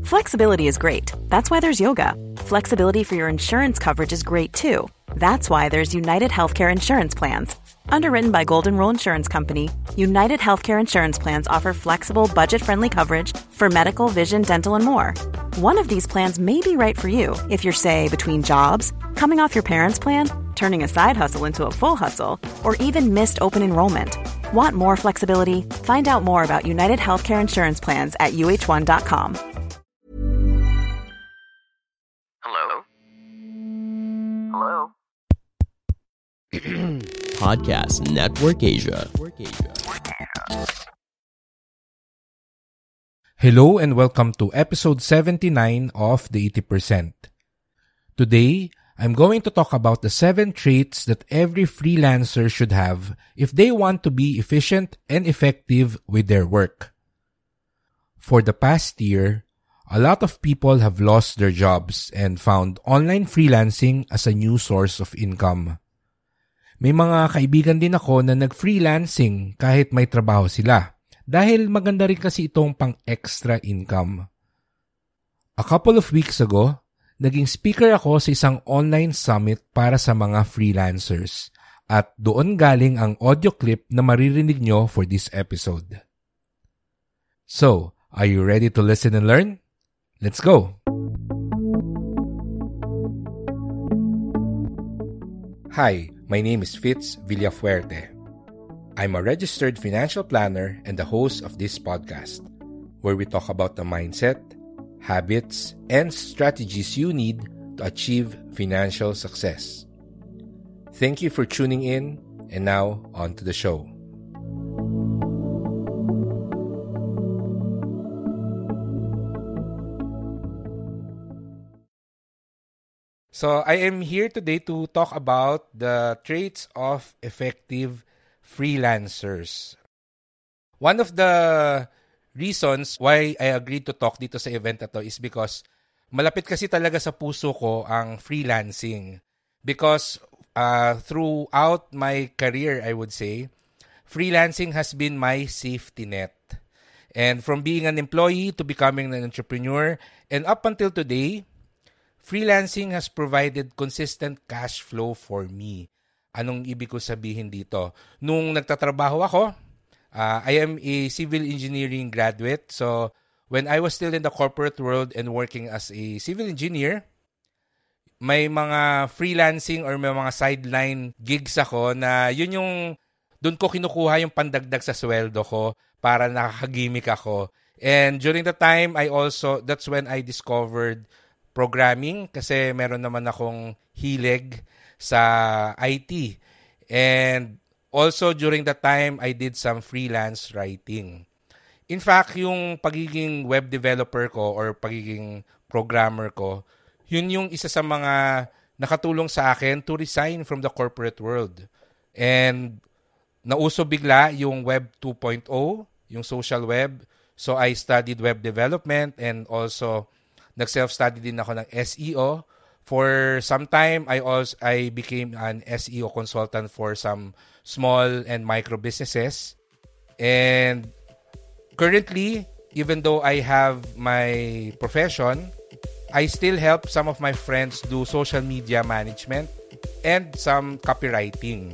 Flexibility is great. That's why there's yoga. Flexibility for your insurance coverage is great too. That's why there's United Healthcare Insurance Plans. Underwritten by Golden Rule Insurance Company, United Healthcare Insurance Plans offer flexible, budget-friendly coverage for medical, vision, dental, and more. One of these plans may be right for you if you're, say, between jobs, coming off your parents' plan, turning a side hustle into a full hustle, or even missed open enrollment. Want more flexibility? Find out more about United Healthcare Insurance Plans at uh1.com. Hello? Hello? Podcast Network Asia. Hello and welcome to episode 79 of The 80%. Today, I'm going to talk about the 7 traits that every freelancer should have if they want to be efficient and effective with their work. For the past year, a lot of people have lost their jobs and found online freelancing as a new source of income. May mga kaibigan din ako na nag-freelancing kahit may trabaho sila dahil maganda rin kasi itong pang-extra income. A couple of weeks ago, naging speaker ako sa isang online summit para sa mga freelancers at doon galing ang audio clip na maririnig nyo for this episode. So, are you ready to listen and learn? Let's go! Hi, my name is Fitz Villafuerte. I'm a registered financial planner and the host of this podcast, where we talk about the mindset, habits, and strategies you need to achieve financial success. Thank you for tuning in, and now on to the show. So I am here today to talk about the traits of effective freelancers. One of the reasons why I agreed to talk dito sa event na to is because malapit kasi talaga sa puso ko ang freelancing. Because throughout my career, I would say, freelancing has been my safety net. And from being an employee to becoming an entrepreneur, and up until today, freelancing has provided consistent cash flow for me. Anong ibig ko sabihin dito? Nung nagtatrabaho ako, I am a civil engineering graduate. So, when I was still in the corporate world and working as a civil engineer, may mga freelancing or may mga sideline gigs ako na yun yung doon ko kinukuha yung pandagdag sa sweldo ko para nakakagimik ako. And during the time, that's when I discovered programming kasi meron naman akong hilig sa IT. And also during that time, I did some freelance writing. In fact, yung pagiging web developer ko or pagiging programmer ko, yun yung isa sa mga nakatulong sa akin to resign from the corporate world. And nauso bigla yung Web 2.0, yung social web. So I studied web development and also nag-self-study din ako ng SEO. For some time, I became an SEO consultant for some small and micro businesses. And currently, even though I have my profession, I still help some of my friends do social media management and some copywriting.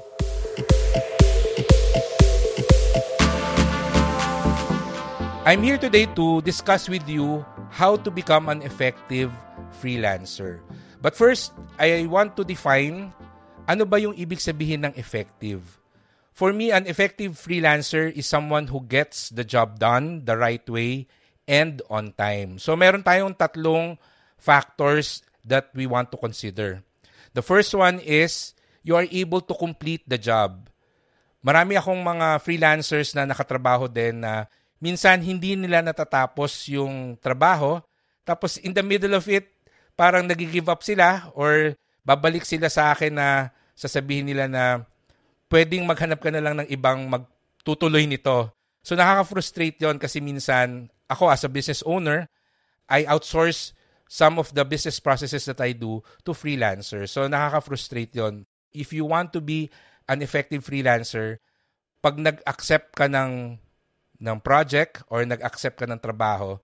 I'm here today to discuss with you how to become an effective freelancer. But first, I want to define ano ba yung ibig sabihin ng effective. For me, an effective freelancer is someone who gets the job done the right way and on time. So meron tayong 3 factors that we want to consider. The first one is you are able to complete the job. Marami akong mga freelancers na nakatrabaho din na minsan hindi nila natatapos yung trabaho, tapos in the middle of it, parang nag-give up sila or babalik sila sa akin na sasabihin nila na pwedeng maghanap ka na lang ng ibang magtutuloy nito. So nakaka-frustrate yon kasi minsan ako as a business owner, I outsource some of the business processes that I do to freelancers. So nakaka-frustrate yon. If you want to be an effective freelancer, pag nag-accept ka ng project or nag-accept ka ng trabaho,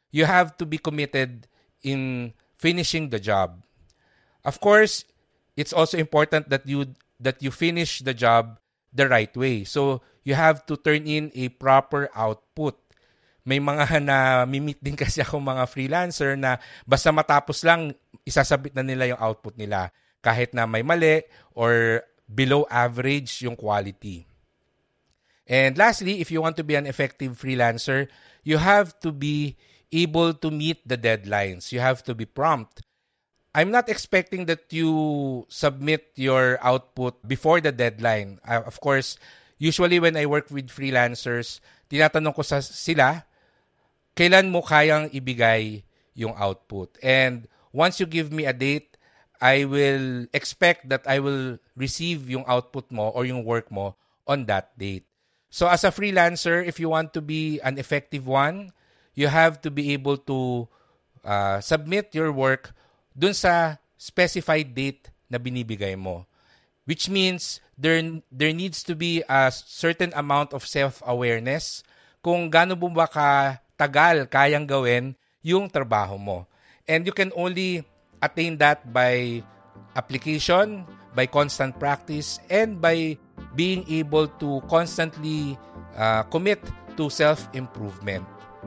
you have to be committed in finishing the job. Of course, it's also important that you finish the job the right way. So, you have to turn in a proper output. May mga na-meet din kasi ako mga freelancer na basta matapos lang, isasabit na nila yung output nila kahit na may mali or below average yung quality. And lastly, if you want to be an effective freelancer, you have to be able to meet the deadlines. You have to be prompt. I'm not expecting that you submit your output before the deadline. Of course, usually when I work with freelancers, tinatanong ko sila, kailan mo kayang ibigay yung output? And once you give me a date, I will expect that I will receive yung output mo or yung work mo on that date. So as a freelancer, if you want to be an effective one, you have to be able to submit your work dun sa specified date na binibigay mo. Which means there needs to be a certain amount of self-awareness kung gaano mo ba katagal kayang gawin yung trabaho mo. And you can only attain that by application, by constant practice, and by being able to constantly commit to self-improvement.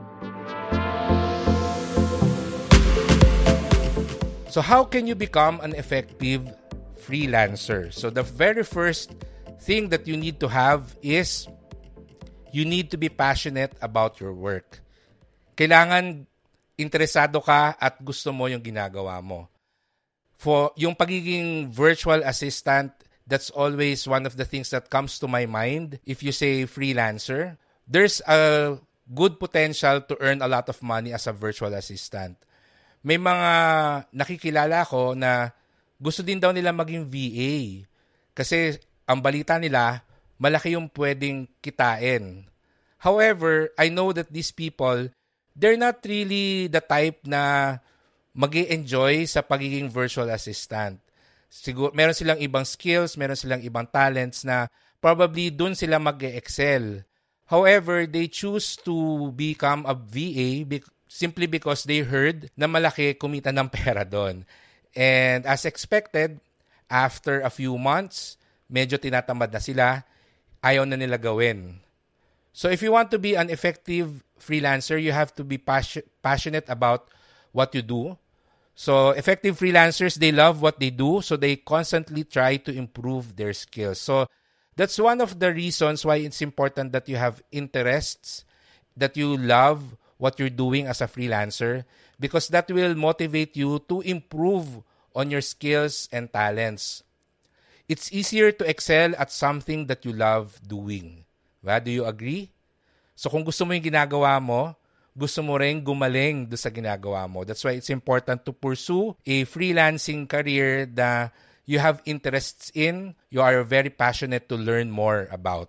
So how can you become an effective freelancer? So the very first thing that you need to have is you need to be passionate about your work. Kailangan interesado ka at gusto mo yung ginagawa mo. For yung pagiging virtual assistant, that's always one of the things that comes to my mind. If you say freelancer, there's a good potential to earn a lot of money as a virtual assistant. May mga nakikilala ko na gusto din daw nila maging VA. Kasi ang balita nila, malaki yung pwedeng kitain. However, I know that these people, they're not really the type na mag-i-enjoy sa pagiging virtual assistant. Siguro, meron silang ibang skills, meron silang ibang talents na probably dun sila mag-excel. However, they choose to become a VA simply because they heard na malaki kumita ng pera doon. And as expected, after a few months, medyo tinatamad na sila, ayaw na nila gawin. So if you want to be an effective freelancer, you have to be passionate about what you do. So effective freelancers, they love what they do, so they constantly try to improve their skills. So that's one of the reasons why it's important that you have interests, that you love what you're doing as a freelancer, because that will motivate you to improve on your skills and talents. It's easier to excel at something that you love doing. Do you agree? So kung gusto mo yung ginagawa mo, gusto mo rin gumaling do sa ginagawa mo. That's why it's important to pursue a freelancing career that you have interests in, you are very passionate to learn more about.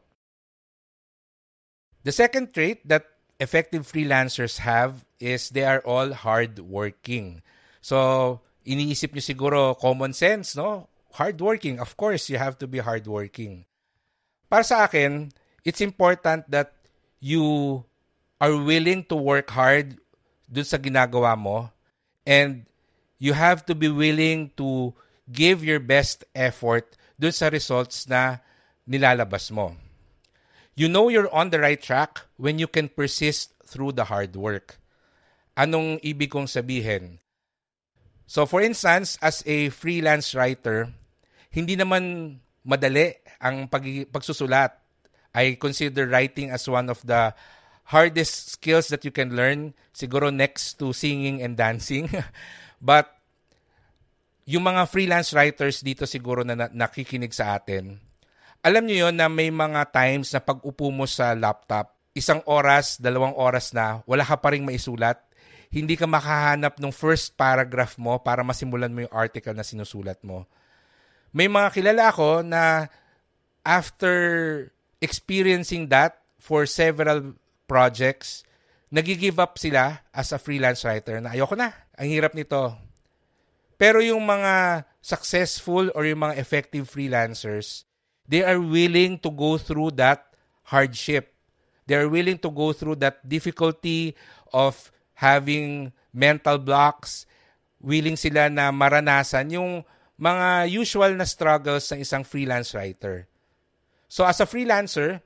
The second trait that effective freelancers have is they are all hardworking. So, iniisip nyo siguro common sense, no? Hardworking, of course, you have to be hardworking. Para sa akin, it's important that you are willing to work hard dun sa ginagawa mo, and you have to be willing to give your best effort dun sa results na nilalabas mo. You know you're on the right track when you can persist through the hard work. Anong ibig kong sabihin? So for instance, as a freelance writer, hindi naman madali ang pagsusulat. I consider writing as one of the hardest skills that you can learn, siguro next to singing and dancing. But yung mga freelance writers dito siguro na nakikinig sa atin, alam nyo yun na may mga times na pag upo mo sa laptop, 1 oras, 2 oras na, wala ka pa rin maisulat. Hindi ka makahanap ng first paragraph mo para masimulan mo yung article na sinusulat mo. May mga kilala ako na after experiencing that for several projects, nag-give up sila as a freelance writer na ayoko na, ang hirap nito. Pero yung mga successful or yung mga effective freelancers, they are willing to go through that hardship. They are willing to go through that difficulty of having mental blocks, willing sila na maranasan yung mga usual na struggles ng isang freelance writer. So as a freelancer,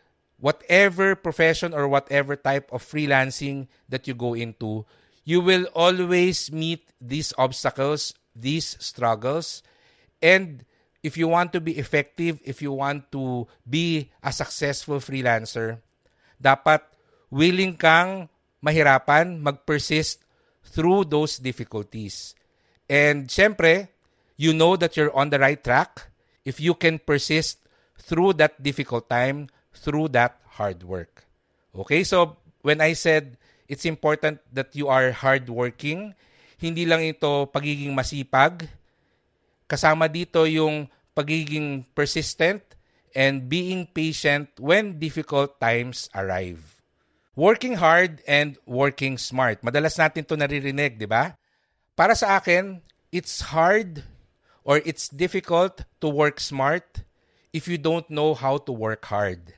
whatever profession or whatever type of freelancing that you go into, you will always meet these obstacles, these struggles. And if you want to be effective, if you want to be a successful freelancer, dapat willing kang mahirapan, mag-persist through those difficulties. And syempre, you know that you're on the right track if you can persist through that difficult time, through that hard work. Okay, so when I said it's important that you are hardworking, hindi lang ito pagiging masipag, kasama dito yung pagiging persistent and being patient when difficult times arrive. Working hard and working smart. Madalas natin ito naririnig, di ba? Para sa akin, it's hard or it's difficult to work smart if you don't know how to work hard.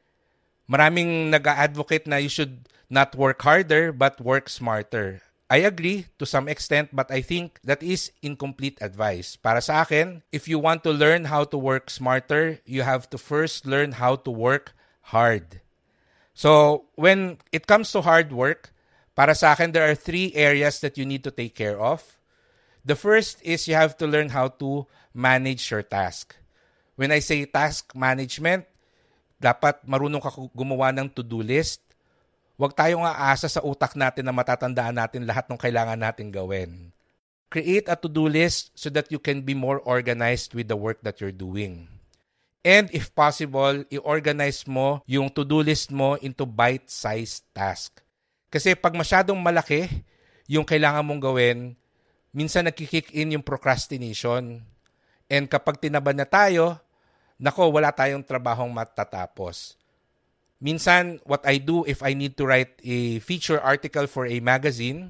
Maraming nag-a-advocate na you should not work harder but work smarter. I agree to some extent, but I think that is incomplete advice. Para sa akin, if you want to learn how to work smarter, you have to first learn how to work hard. So, when it comes to hard work, para sa akin, there are 3 areas that you need to take care of. The first is you have to learn how to manage your task. When I say task management, dapat marunong ka gumawa ng to-do list. Huwag tayong aasa sa utak natin na matatandaan natin lahat ng kailangan natin gawin. Create a to-do list so that you can be more organized with the work that you're doing. And if possible, i-organize mo yung to-do list mo into bite-sized task. Kasi pag masyadong malaki yung kailangan mong gawin, minsan nagkikick in yung procrastination. And kapag tinaban na tayo, nako, wala tayong trabahong matatapos. Minsan, what I do if I need to write a feature article for a magazine,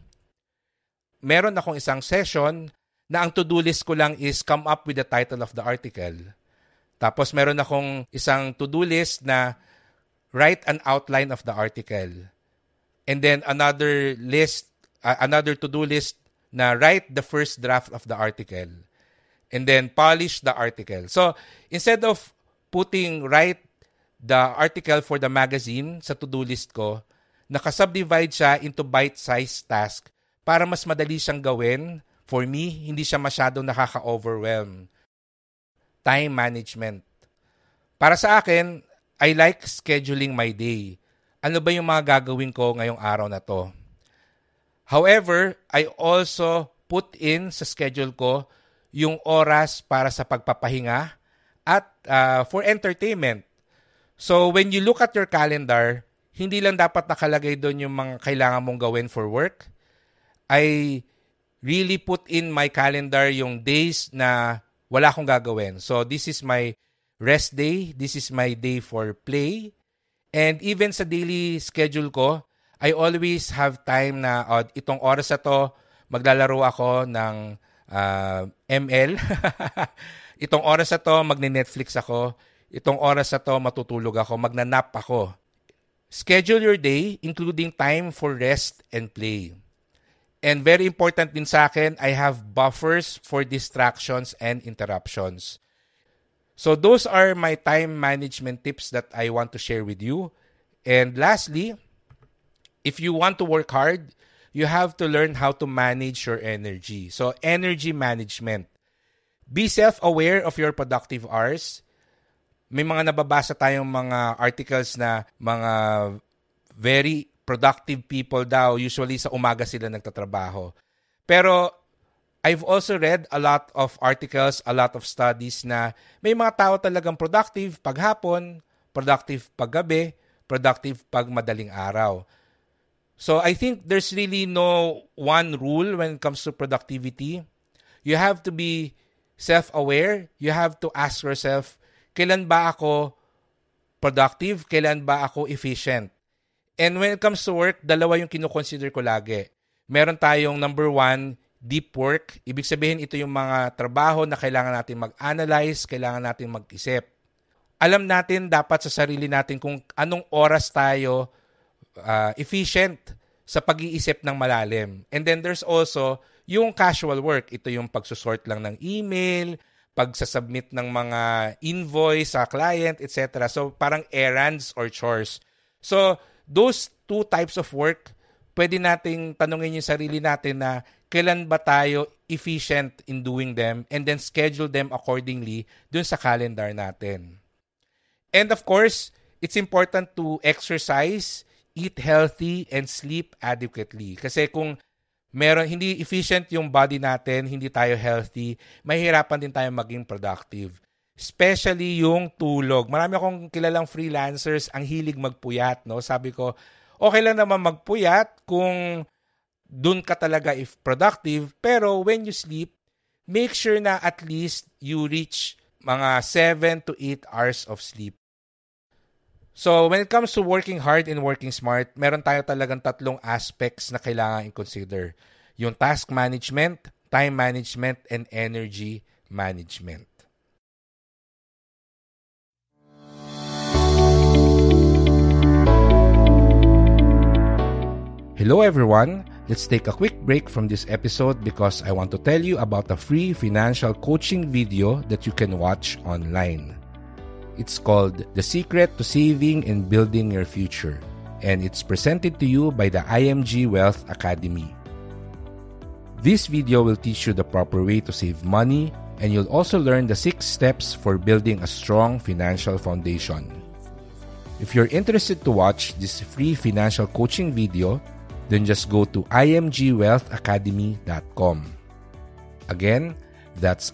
meron akong isang session na ang to-do list ko lang is come up with the title of the article. Tapos meron akong isang to-do list na write an outline of the article. And then another to-do list na write the first draft of the article. And then polish the article. So, instead of write the article for the magazine sa to-do list ko, nakasubdivide siya into bite-sized task para mas madali siyang gawin. For me, hindi siya masyadong nakaka-overwhelm. Time management. Para sa akin, I like scheduling my day. Ano ba yung mga gagawin ko ngayong araw na to? However, I also put in sa schedule ko yung oras para sa pagpapahinga at for entertainment. So when you look at your calendar, hindi lang dapat nakalagay doon yung mga kailangan mong gawin for work. I really put in my calendar yung days na wala akong gagawin. So this is my rest day, this is my day for play. And even sa daily schedule ko, I always have time na itong oras na to, maglalaro ako ng ML. Itong oras na to, magne-Netflix ako. Itong oras na to, matutulog ako, magnanap ako. Schedule your day, including time for rest and play. And very important din sa akin, I have buffers for distractions and interruptions. So those are my time management tips that I want to share with you. And lastly, if you want to work hard, you have to learn how to manage your energy. So energy management. Be self-aware of your productive hours. May mga nababasa tayong mga articles na mga very productive people daw. Usually sa umaga sila nagtatrabaho. Pero I've also read a lot of articles, a lot of studies na may mga tao talagang productive paghapon, productive paggabi, productive pag madaling araw. So I think there's really no one rule when it comes to productivity. You have to be self-aware. You have to ask yourself, kailan ba ako productive? Kailan ba ako efficient? And when it comes to work, dalawa yung kinukonsider ko lagi. Meron tayong number 1, deep work. Ibig sabihin, ito yung mga trabaho na kailangan natin mag-analyze, kailangan natin mag-isip. Alam natin dapat sa sarili natin kung anong oras tayo efficient sa pag-iisip ng malalim. And then there's also yung casual work. Ito yung pagsusort lang ng email, pagsasubmit ng mga invoice sa client, etc. So parang errands or chores. So those two types of work, pwede nating tanungin yung sarili natin na kailan ba tayo efficient in doing them and then schedule them accordingly dun sa calendar natin. And of course, it's important to exercise, eat healthy, and sleep adequately. Kasi kung hindi efficient yung body natin, hindi tayo healthy, mahihirapan din tayo maging productive. Especially yung tulog. Marami akong kilalang freelancers ang hilig magpuyat. No? Sabi ko, okay lang naman magpuyat kung dun ka talaga if productive, pero when you sleep, make sure na at least you reach mga 7 to 8 hours of sleep. So when it comes to working hard and working smart, meron tayo talagang 3 aspects na kailangan i-consider. Yung task management, time management, and energy management. Hello everyone! Let's take a quick break from this episode because I want to tell you about a free financial coaching video that you can watch online. It's called The Secret to Saving and Building Your Future, and it's presented to you by the IMG Wealth Academy. This video will teach you the proper way to save money, and you'll also learn the 6 steps for building a strong financial foundation. If you're interested to watch this free financial coaching video, then just go to imgwealthacademy.com. Again, that's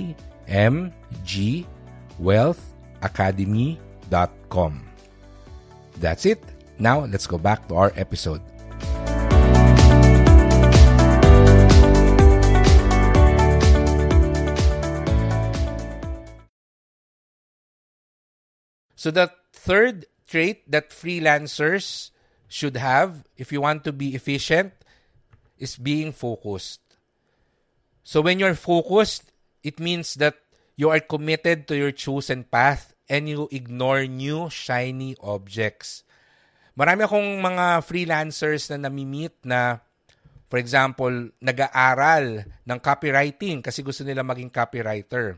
imgwealthacademy.com. That's it. Now, let's go back to our episode. So the third trait that freelancers should have, if you want to be efficient, is being focused. So when you're focused, it means that you are committed to your chosen path and you ignore new shiny objects. Marami akong mga freelancers na nami-meet na, for example, nag-aaral ng copywriting kasi gusto nila maging copywriter.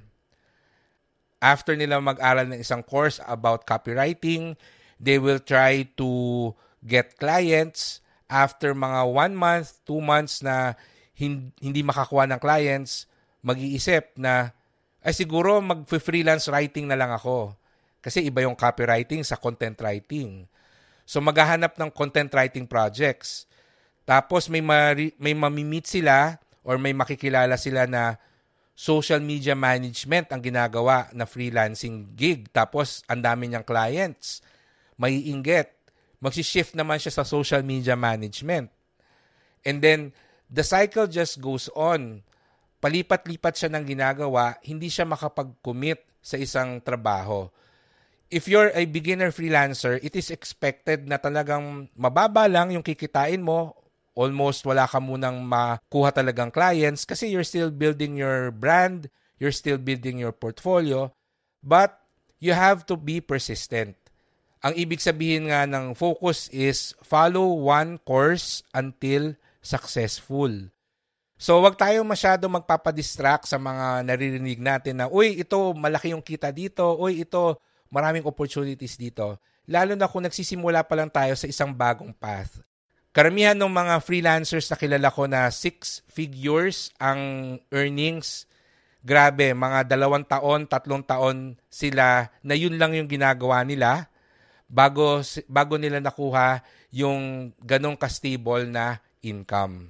After nila mag-aral ng isang course about copywriting, they will try to get clients. After mga 1 month, 2 months na hindi makakuha ng clients, mag-iisip na, ay siguro mag-freelance writing na lang ako. Kasi iba yung copywriting sa content writing. So maghahanap ng content writing projects. Tapos may mamimit sila or may makikilala sila na social media management ang ginagawa na freelancing gig. Tapos ang dami niyang clients. Maiinggit. Magsishift naman siya sa social media management. And then, the cycle just goes on. Palipat-lipat siya ng ginagawa, hindi siya makapag-commit sa isang trabaho. If you're a beginner freelancer, it is expected na talagang mababa lang yung kikitain mo. Almost wala ka munang makuha talagang clients kasi you're still building your brand, you're still building your portfolio, but you have to be persistent. Ang ibig sabihin nga ng focus is follow one course until successful. So wag tayo masyado magpapadistract sa mga naririnig natin na, uy, ito malaki yung kita dito, uy, ito maraming opportunities dito. Lalo na kung nagsisimula pa lang tayo sa isang bagong path. Karamihan ng mga freelancers na kilala ko na 6 figures ang earnings, grabe, mga 2 taon, 3 taon sila na yun lang yung ginagawa nila bago nila nakuha yung ganong ka-stable na income.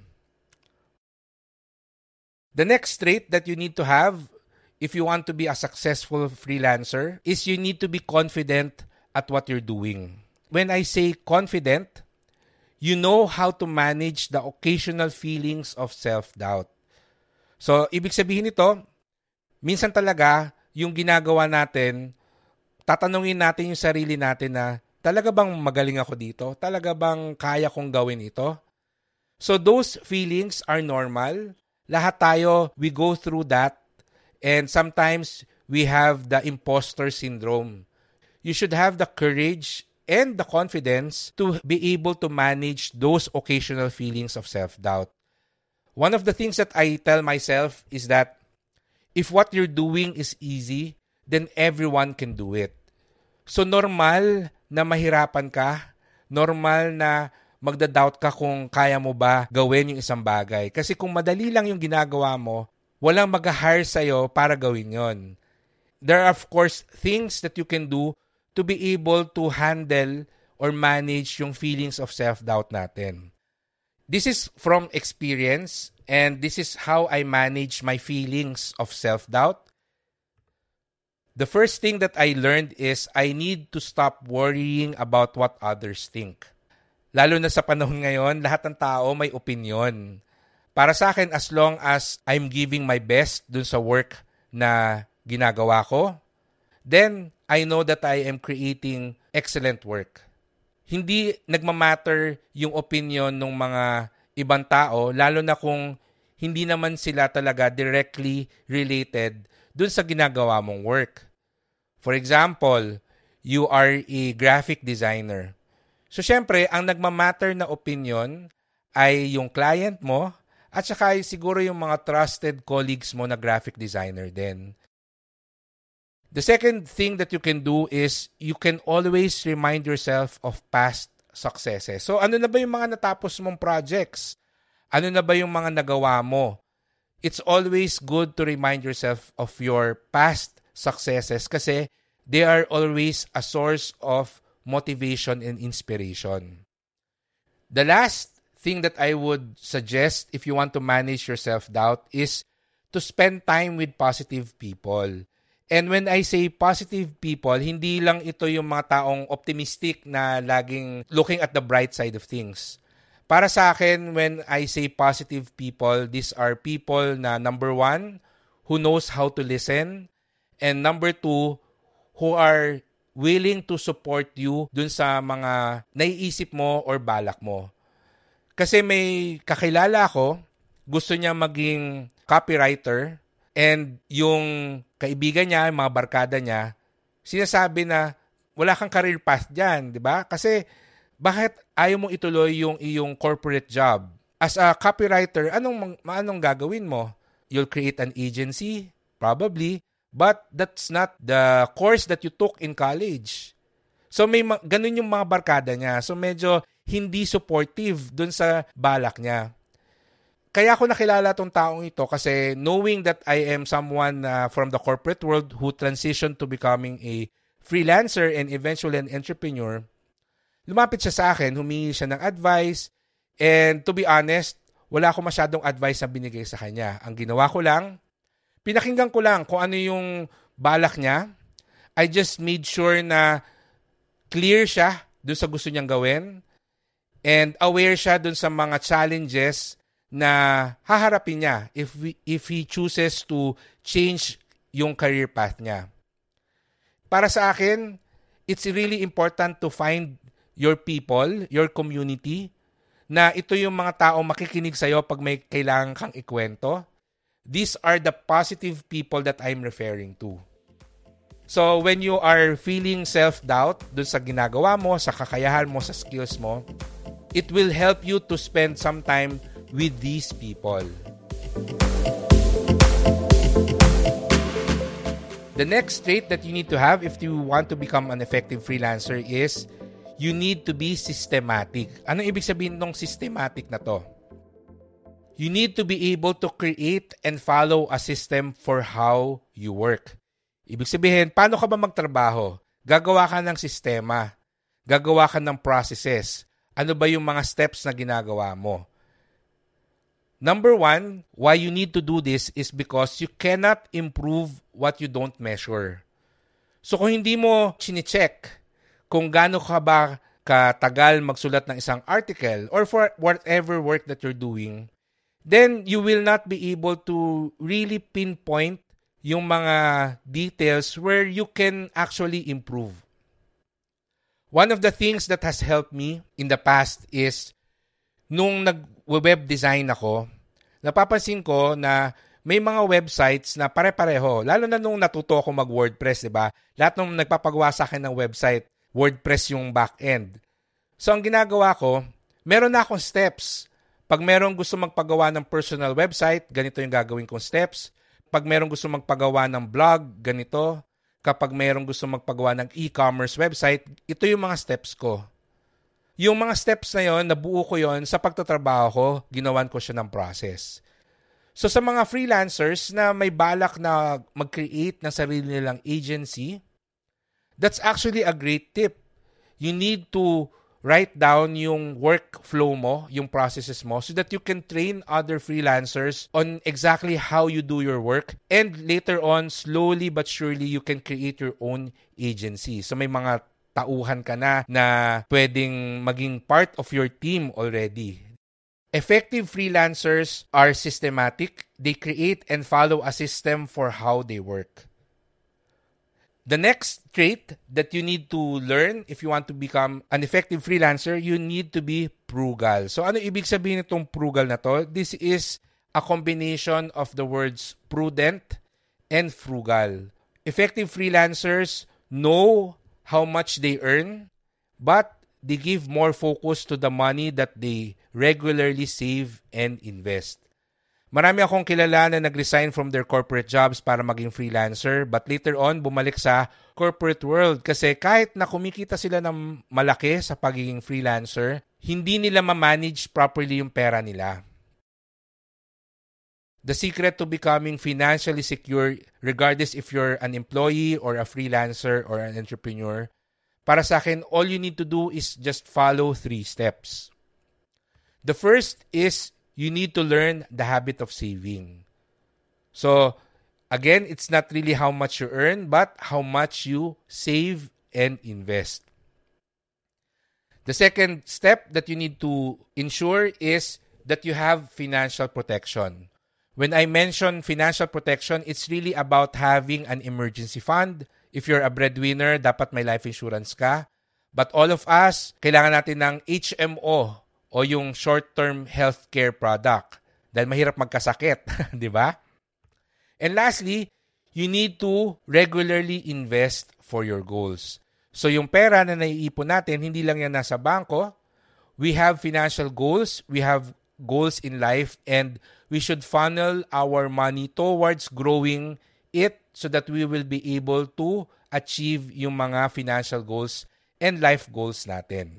The next trait that you need to have if you want to be a successful freelancer is you need to be confident at what you're doing. When I say confident, you know how to manage the occasional feelings of self-doubt. So, ibig sabihin nito, minsan talaga yung ginagawa natin, tatanungin natin yung sarili natin na, talaga bang magaling ako dito? Talaga bang kaya kong gawin ito? So those feelings are normal. Lahat tayo, we go through that. And sometimes we have the imposter syndrome. You should have the courage and the confidence to be able to manage those occasional feelings of self-doubt. One of the things that I tell myself is that if what you're doing is easy, then everyone can do it. So normal na mahirapan ka, normal na magda-doubt ka kung kaya mo ba gawin yung isang bagay. Kasi kung madali lang yung ginagawa mo, walang mag-hire sa'yo para gawin yon. There are of course things that you can do to be able to handle or manage yung feelings of self-doubt natin. This is from experience and this is how I manage my feelings of self-doubt. The first thing that I learned is I need to stop worrying about what others think. Lalo na sa panahon ngayon, lahat ng tao may opinion. Para sa akin, as long as I'm giving my best dun sa work na ginagawa ko, then I know that I am creating excellent work. Hindi nagmamatter yung opinion ng mga ibang tao, lalo na kung hindi naman sila talaga directly related dun sa ginagawa mong work. For example, you are a graphic designer. So, syempre, ang nagmamatter na opinion ay yung client mo at saka siguro yung mga trusted colleagues mo na graphic designer din. The second thing that you can do is you can always remind yourself of past successes. So, ano na ba yung mga natapos mong projects? Ano na ba yung mga nagawa mo? It's always good to remind yourself of your past successes kasi they are always a source of motivation and inspiration. The last thing that I would suggest if you want to manage your self-doubt is to spend time with positive people. And when I say positive people, hindi lang ito yung mga taong optimistic na laging looking at the bright side of things. Para sa akin, when I say positive people, these are people na number one, who knows how to listen, and number two, who are willing to support you dun sa mga naiisip mo or balak mo. Kasi may kakilala ako, gusto niya maging copywriter, and yung kaibigan niya, mga barkada niya, sinasabi na wala kang career path dyan, di ba? Kasi bakit ayaw mong ituloy yung iyong corporate job? As a copywriter, anong gagawin mo? You'll create an agency? Probably. But that's not the course that you took in college. So may ganun yung mga barkada niya. So medyo hindi supportive dun sa balak niya. Kaya ako nakilala tong taong ito kasi knowing that I am someone from the corporate world who transitioned to becoming a freelancer and eventually an entrepreneur, lumapit siya sa akin, humingi siya ng advice, and to be honest, wala ako masyadong advice na binigay sa kanya. Ang ginawa ko lang, pinakinggan ko lang kung ano yung balak niya. I just made sure na clear siya dun sa gusto niyang gawin and aware siya dun sa mga challenges na haharapin niya if he chooses to change yung career path niya. Para sa akin, it's really important to find your people, your community, na ito yung mga taong makikinig sa'yo pag may kailangan kang ikwento. These are the positive people that I'm referring to. So when you are feeling self-doubt dun sa ginagawa mo, sa kakayahan mo, sa skills mo, it will help you to spend some time with these people. The next trait that you need to have if you want to become an effective freelancer is you need to be systematic. Anong ibig sabihin ng systematic na to? You need to be able to create and follow a system for how you work. Ibig sabihin, paano ka ba magtrabaho? Gagawa ka ng sistema. Gagawa ka ng processes. Ano ba yung mga steps na ginagawa mo? Number one, why you need to do this is because you cannot improve what you don't measure. So kung hindi mo chine-check kung gaano ka ba katagal magsulat ng isang article or for whatever work that you're doing, then you will not be able to really pinpoint yung mga details where you can actually improve. One of the things that has helped me in the past is nung nag-web design ako, napapansin ko na may mga websites na pare-pareho. Lalo na nung natuto ako mag-WordPress, di ba? Lahat nung nagpapagawa sa akin ng website, WordPress yung back-end. So, ang ginagawa ko, meron na akong steps. Pag merong gusto magpagawa ng personal website, ganito yung gagawin kong steps. Pag merong gusto magpagawa ng blog, ganito. Kapag merong gusto magpagawa ng e-commerce website, ito yung mga steps ko. Yung mga steps na yon, nabuo ko yon sa pagtatrabaho ko, ginawan ko siya ng process. So sa mga freelancers na may balak na mag-create ng sarili nilang agency, that's actually a great tip. You need to write down yung workflow mo, yung processes mo, so that you can train other freelancers on exactly how you do your work. And later on, slowly but surely, you can create your own agency. So may mga tauhan ka na pwedeng maging part of your team already. Effective freelancers are systematic. They create and follow a system for how they work. The next trait that you need to learn if you want to become an effective freelancer, you need to be frugal. So ano ibig sabihin nitong frugal na to? This is a combination of the words prudent and frugal. Effective freelancers know how much they earn, but they give more focus to the money that they regularly save and invest. Marami akong kilala na nag-resign from their corporate jobs para maging freelancer, but later on, bumalik sa corporate world kasi kahit na kumikita sila ng malaki sa pagiging freelancer, hindi nila ma-manage properly yung pera nila. The secret to becoming financially secure, regardless if you're an employee or a freelancer or an entrepreneur, para sa akin, all you need to do is just follow 3 steps. The first is you need to learn the habit of saving. So, again, it's not really how much you earn, but how much you save and invest. The second step that you need to ensure is that you have financial protection. When I mention financial protection, it's really about having an emergency fund. If you're a breadwinner, dapat may life insurance ka. But all of us, kailangan natin ng HMO o yung short-term healthcare product dahil mahirap magkasakit, di ba? And lastly, you need to regularly invest for your goals. So yung pera na naiipon natin, hindi lang yan nasa bangko. We have financial goals, we have goals in life, and we should funnel our money towards growing it so that we will be able to achieve yung mga financial goals and life goals natin.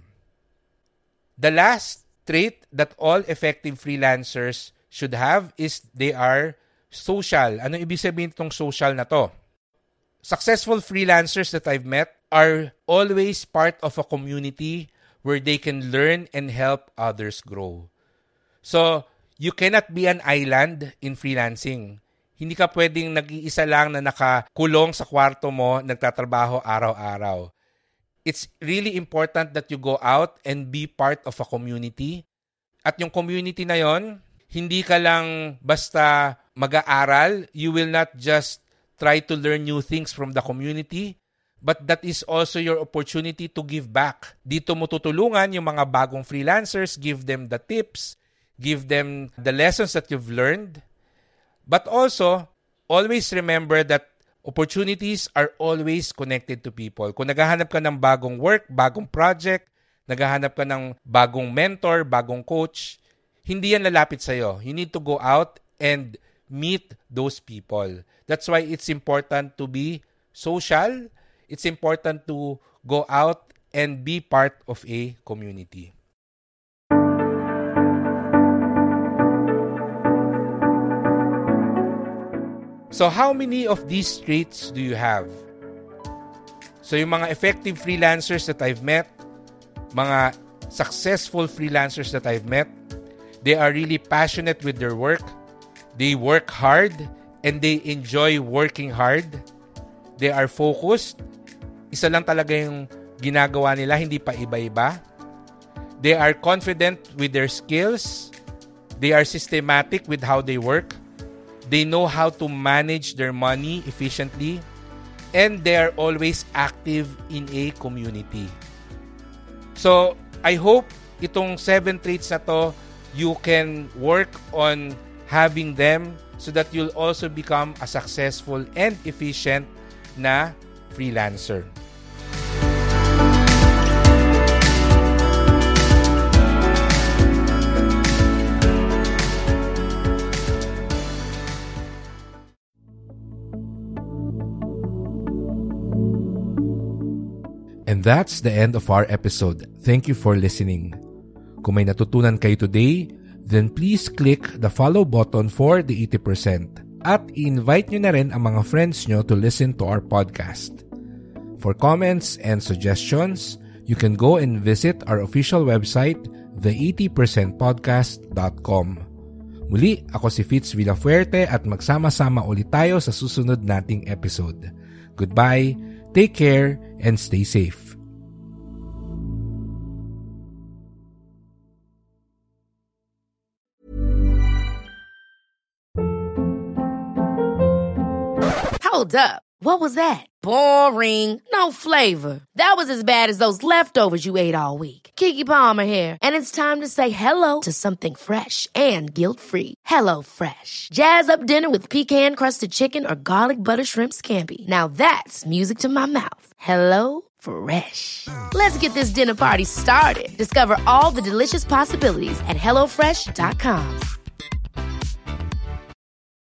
The last trait that all effective freelancers should have is they are social. Ano ibig sabihin itong social na to? Successful freelancers that I've met are always part of a community where they can learn and help others grow. So, you cannot be an island in freelancing. Hindi ka pwedeng nag-iisa lang na nakakulong sa kwarto mo, nagtatrabaho araw-araw. It's really important that you go out and be part of a community. At yung community na yon, hindi ka lang basta mag-aaral. You will not just try to learn new things from the community, but that is also your opportunity to give back. Dito mo tutulungan yung mga bagong freelancers, give them the tips, give them the lessons that you've learned. But also, always remember that opportunities are always connected to people. Kung naghahanap ka ng bagong work, bagong project, naghahanap ka ng bagong mentor, bagong coach, hindi yan lalapit sa'yo. You need to go out and meet those people. That's why it's important to be social. It's important to go out and be part of a community. So how many of these traits do you have? So yung mga effective freelancers that I've met, mga successful freelancers that I've met, they are really passionate with their work. They work hard and they enjoy working hard. They are focused. Isa lang talaga yung ginagawa nila, hindi pa iba-iba. They are confident with their skills. They are systematic with how they work. They know how to manage their money efficiently. And they are always active in a community. So, I hope itong 7 traits na to, you can work on having them so that you'll also become a successful and efficient na freelancer. And that's the end of our episode. Thank you for listening. Kung may natutunan kayo today, then please click the follow button for the 80%. At i-invite nyo na rin ang mga friends nyo to listen to our podcast. For comments and suggestions, you can go and visit our official website, the80percentpodcast.com. Muli, ako si Fitz Villafuerte at magsama-sama ulit tayo sa susunod nating episode. Goodbye, take care, and stay safe. Hold up. What was that? Boring. No flavor. That was as bad as those leftovers you ate all week. Keke Palmer here, and it's time to say hello to something fresh and guilt-free. Hello Fresh. Jazz up dinner with pecan-crusted chicken or garlic butter shrimp scampi. Now that's music to my mouth. Hello Fresh. Let's get this dinner party started. Discover all the delicious possibilities at HelloFresh.com.